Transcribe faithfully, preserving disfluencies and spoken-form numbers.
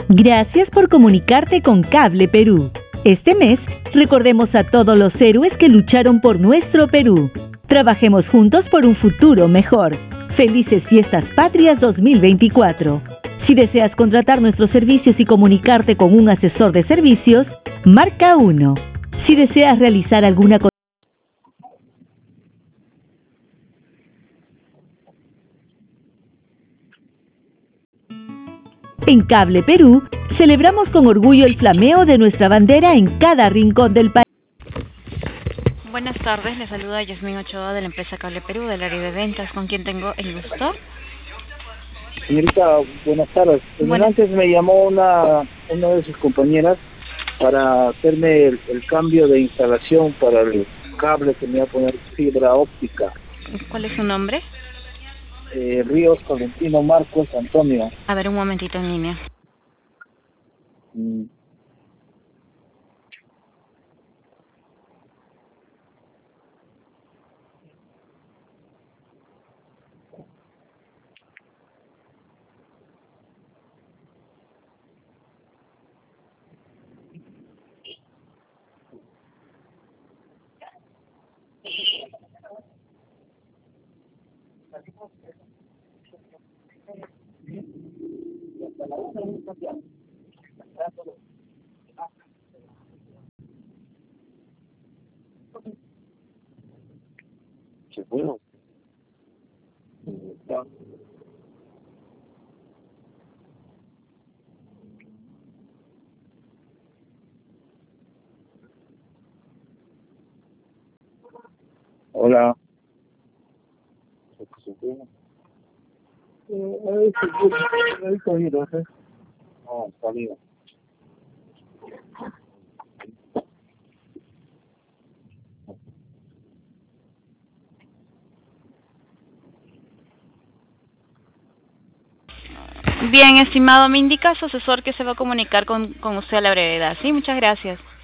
Gracias por comunicarte con Cable Perú. Este mes, recordemos a todos los héroes que lucharon por nuestro Perú. Trabajemos juntos por un futuro mejor. Felices Fiestas Patrias dos mil veinticuatro. Si deseas contratar nuestros servicios y comunicarte con un asesor de servicios, marca uno. Si deseas realizar alguna cosa, en Cable Perú, celebramos con orgullo el flameo de nuestra bandera en cada rincón del país. Buenas tardes, le saluda Yasmín Ochoa de la empresa Cable Perú, del área de ventas, con quien tengo el gusto. Señorita, buenas tardes. Buenas. Antes me llamó una, una de sus compañeras para hacerme el, el cambio de instalación para el cable que me iba a poner fibra óptica. ¿Cuál es su nombre? Eh, Ríos Valentino Marcos Antonio. A ver, un momentito en línea. Mm. ¿Se puede? Hola. Eh, ahí se- ahí está bien, ¿eh? Ah, está bien. Bien, estimado, me indica su asesor que se va a comunicar con, con usted a la brevedad. Sí, muchas gracias.